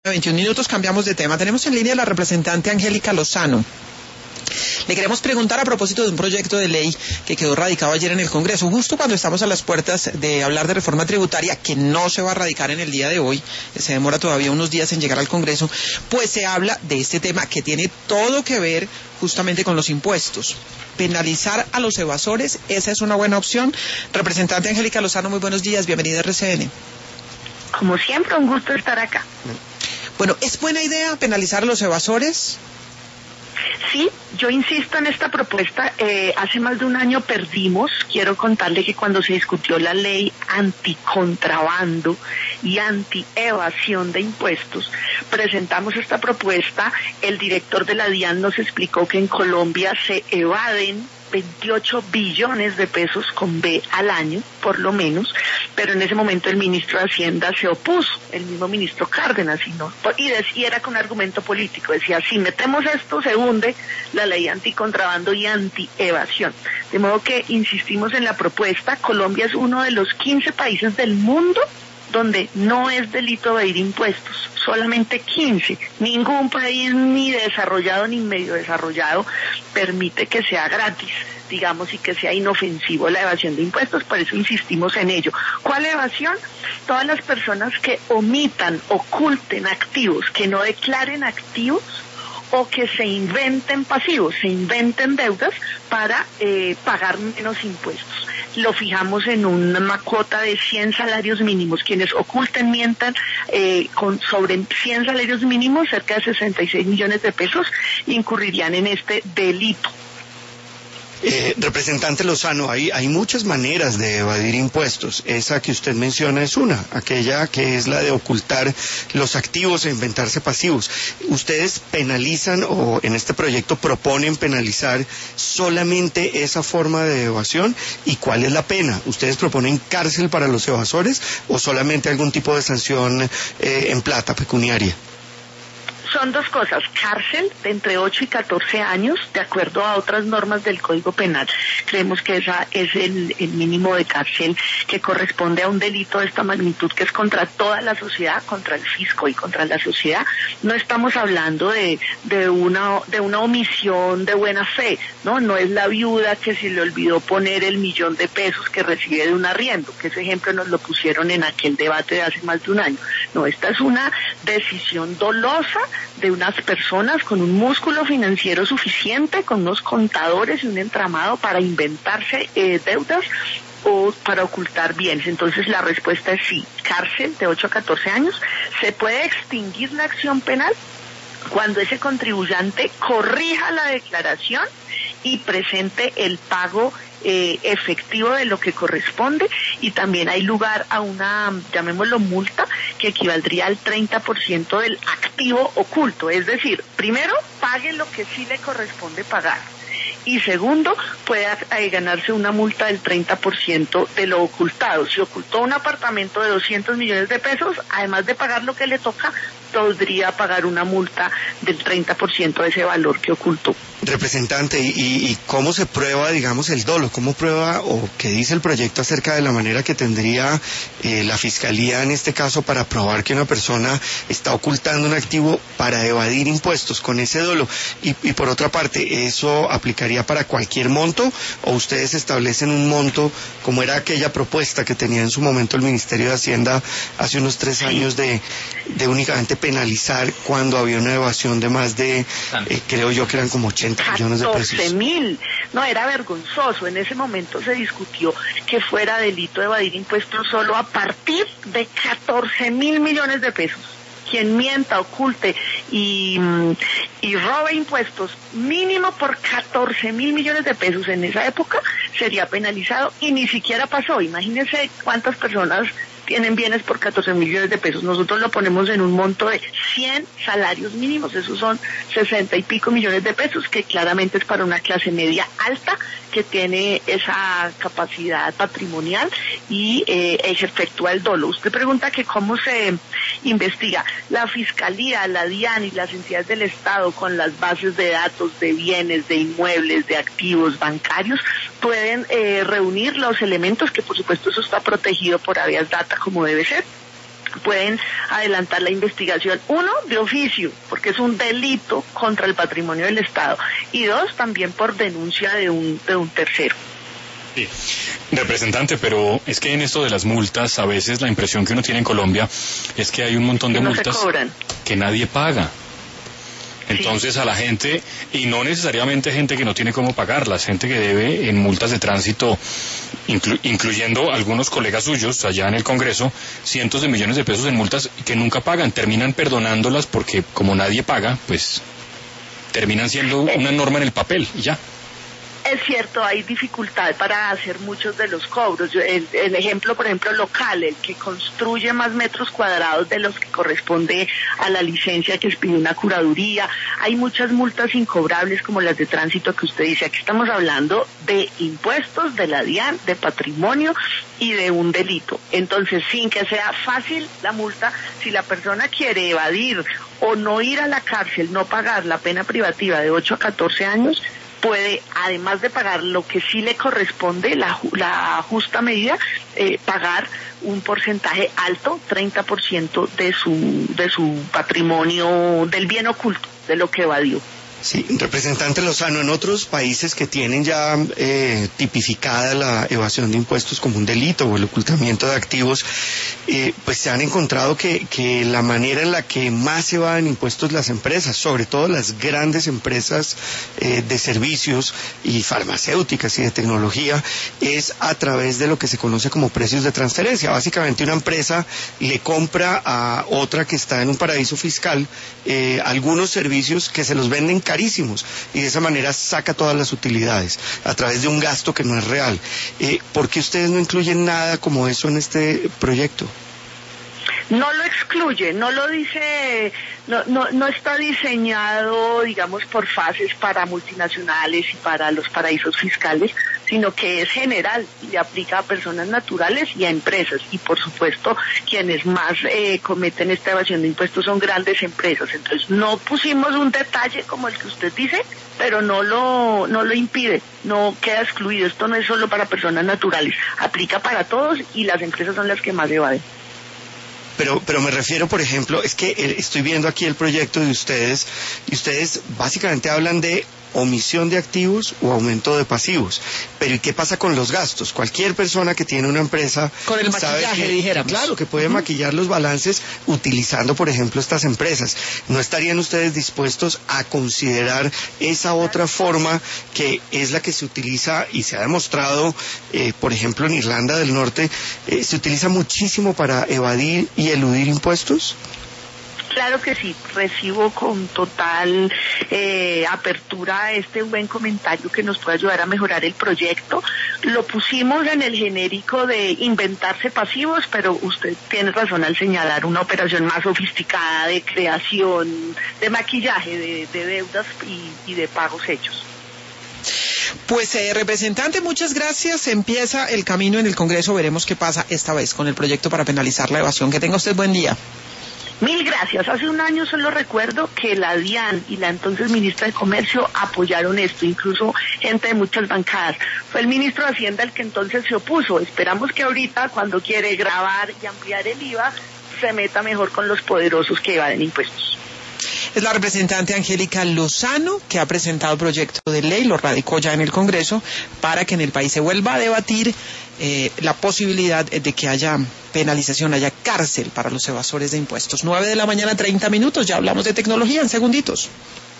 21 minutos, cambiamos de tema. Tenemos en línea a la representante Angélica Lozano. Le queremos preguntar a propósito de un proyecto de ley que quedó radicado ayer en el Congreso, justo cuando estamos a las puertas de hablar de reforma tributaria, que no se va a radicar en el día de hoy, se demora todavía unos días en llegar al Congreso, pues se habla de este tema que tiene todo que ver justamente con los impuestos. Penalizar a los evasores, esa es una buena opción. Representante Angélica Lozano, muy buenos días, bienvenida a RCN. Como siempre, un gusto estar acá. Bueno, ¿es buena idea penalizar a los evasores? Sí, yo insisto en esta propuesta. Hace más de un año perdimos. Quiero contarle que cuando se discutió la ley anticontrabando y antievasión de impuestos, presentamos esta propuesta. El director de la DIAN nos explicó que en Colombia se evaden 28 billones de pesos con B al año, por lo menos, pero en ese momento el ministro de Hacienda se opuso, el mismo ministro Cárdenas, y era con argumento político, decía, si metemos esto se hunde la ley anticontrabando y antievasión. De modo que insistimos en la propuesta. Colombia es uno de los 15 países del mundo donde no es delito evadir impuestos, solamente 15. Ningún país, ni desarrollado ni medio desarrollado, permite que sea gratis, digamos, y que sea inofensivo la evasión de impuestos, por eso insistimos en ello. ¿Cuál evasión? Todas las personas que omitan, oculten activos, que no declaren activos, o que se inventen pasivos, se inventen deudas para pagar menos impuestos. Lo fijamos en una cuota de 100 salarios mínimos. Quienes oculten, mientan sobre 100 salarios mínimos, cerca de 66 millones de pesos, incurrirían en este delito. Representante Lozano, hay muchas maneras de evadir impuestos. Esa que usted menciona es una, aquella que es la de ocultar los activos e inventarse pasivos. ¿Ustedes penalizan o en este proyecto proponen penalizar solamente esa forma de evasión? ¿Y cuál es la pena? ¿Ustedes proponen cárcel para los evasores o solamente algún tipo de sanción en plata pecuniaria? Son dos cosas, cárcel de entre 8 y 14 años, de acuerdo a otras normas del Código Penal. Creemos que esa es el mínimo de cárcel que corresponde a un delito de esta magnitud, que es contra toda la sociedad, contra el fisco y contra la sociedad. No estamos hablando de una omisión de buena fe, no es la viuda que se le olvidó poner el $1.000.000 que recibe de un arriendo, que ese ejemplo nos lo pusieron en aquel debate de hace más de un año. No, esta es una decisión dolosa de unas personas con un músculo financiero suficiente, con unos contadores y un entramado para inventarse deudas o para ocultar bienes. Entonces la respuesta es sí, cárcel de 8 a 14 años. Se puede extinguir la acción penal cuando ese contribuyente corrija la declaración y presente el pago efectivo de lo que corresponde, y también hay lugar a una, llamémoslo, multa que equivaldría al 30% del activo oculto. Es decir, primero, pague lo que sí le corresponde pagar, y segundo, puede ganarse una multa del 30% de lo ocultado. Si ocultó un apartamento de 200 millones de pesos, además de pagar lo que le toca, podría pagar una multa del 30% de ese valor que ocultó. Representante, ¿y cómo se prueba, digamos, el dolo? ¿Cómo prueba o qué dice el proyecto acerca de la manera que tendría la Fiscalía en este caso para probar que una persona está ocultando un activo para evadir impuestos con ese dolo? Y por otra parte, ¿eso aplicaría para cualquier monto o ustedes establecen un monto como era aquella propuesta que tenía en su momento el Ministerio de Hacienda hace unos 3 años de únicamente penalizar cuando había una evasión de más de, creo yo que eran como 80 millones de pesos? 14.000. No, era vergonzoso. En ese momento se discutió que fuera delito evadir impuestos solo a partir de 14.000 millones de pesos. Quien mienta, oculte y robe impuestos mínimo por 14.000 millones de pesos en esa época sería penalizado, y ni siquiera pasó. Imagínense cuántas personas tienen bienes por 14.000 millones de pesos. Nosotros lo ponemos en un monto de 100 salarios mínimos, esos son 60 y pico millones de pesos, que claramente es para una clase media alta que tiene esa capacidad patrimonial y se efectúa el dolo. Usted pregunta que cómo se investiga. La Fiscalía, la DIAN y las entidades del Estado, con las bases de datos de bienes, de inmuebles, de activos bancarios, pueden reunir los elementos, que por supuesto eso está protegido por habeas data como debe ser, pueden adelantar la investigación, uno, de oficio, porque es un delito contra el patrimonio del Estado, y dos, también por denuncia de un tercero. Sí. Representante, pero es que en esto de las multas, a veces la impresión que uno tiene en Colombia es que hay un montón de multas que nadie paga. Entonces a la gente, y no necesariamente gente que no tiene cómo pagarlas, gente que debe en multas de tránsito, incluyendo algunos colegas suyos allá en el Congreso, cientos de millones de pesos en multas que nunca pagan, terminan perdonándolas porque como nadie paga, pues terminan siendo una norma en el papel y ya. Es cierto, hay dificultad para hacer muchos de los cobros. El ejemplo, por ejemplo, local, el que construye más metros cuadrados de los que corresponde a la licencia que expide una curaduría. Hay muchas multas incobrables como las de tránsito que usted dice. Aquí estamos hablando de impuestos, de la DIAN, de patrimonio y de un delito. Entonces, sin que sea fácil la multa, si la persona quiere evadir o no ir a la cárcel, no pagar la pena privativa de 8 a 14 años, puede, además de pagar lo que sí le corresponde, la justa medida, pagar un porcentaje alto, 30% de su patrimonio, del bien oculto, de lo que evadió. Sí, representante Lozano, en otros países que tienen ya tipificada la evasión de impuestos como un delito o el ocultamiento de activos, pues se han encontrado que la manera en la que más evaden impuestos las empresas, sobre todo las grandes empresas de servicios y farmacéuticas y de tecnología, es a través de lo que se conoce como precios de transferencia. Básicamente una empresa le compra a otra que está en un paraíso fiscal algunos servicios que se los venden carísimos y de esa manera saca todas las utilidades a través de un gasto que no es real. ¿Por qué ustedes no incluyen nada como eso en este proyecto? No lo excluye, no lo dice, no está diseñado, digamos, por fases para multinacionales y para los paraísos fiscales, sino que es general y le aplica a personas naturales y a empresas. Y por supuesto, quienes más cometen esta evasión de impuestos son grandes empresas. Entonces, no pusimos un detalle como el que usted dice, pero no lo impide, no queda excluido. Esto no es solo para personas naturales, aplica para todos y las empresas son las que más evaden. Pero me refiero, por ejemplo, es que estoy viendo aquí el proyecto de ustedes y ustedes básicamente hablan de omisión de activos o aumento de pasivos. Pero ¿y qué pasa con los gastos? Cualquier persona que tiene una empresa con el maquillaje, dijéramos. Claro, que puede maquillar los balances utilizando, por ejemplo, estas empresas. ¿No estarían ustedes dispuestos a considerar esa otra forma que es la que se utiliza y se ha demostrado, por ejemplo, en Irlanda del Norte, se utiliza muchísimo para evadir y eludir impuestos? Claro que sí, recibo con total apertura este buen comentario que nos puede ayudar a mejorar el proyecto. Lo pusimos en el genérico de inventarse pasivos, pero usted tiene razón al señalar una operación más sofisticada de creación, de maquillaje de deudas y de pagos hechos. Pues representante, muchas gracias. Empieza el camino en el Congreso, veremos qué pasa esta vez con el proyecto para penalizar la evasión. Que tenga usted buen día. Mil gracias. Hace un año solo recuerdo que la DIAN y la entonces ministra de Comercio apoyaron esto, incluso gente de muchas bancadas. Fue el ministro de Hacienda el que entonces se opuso. Esperamos que ahorita, cuando quiere grabar y ampliar el IVA, se meta mejor con los poderosos que evaden impuestos. Es la representante Angélica Lozano, que ha presentado el proyecto de ley, lo radicó ya en el Congreso, para que en el país se vuelva a debatir la posibilidad de que haya penalización, haya cárcel para los evasores de impuestos. 9 de la mañana, 30 minutos, ya hablamos de tecnología en segunditos.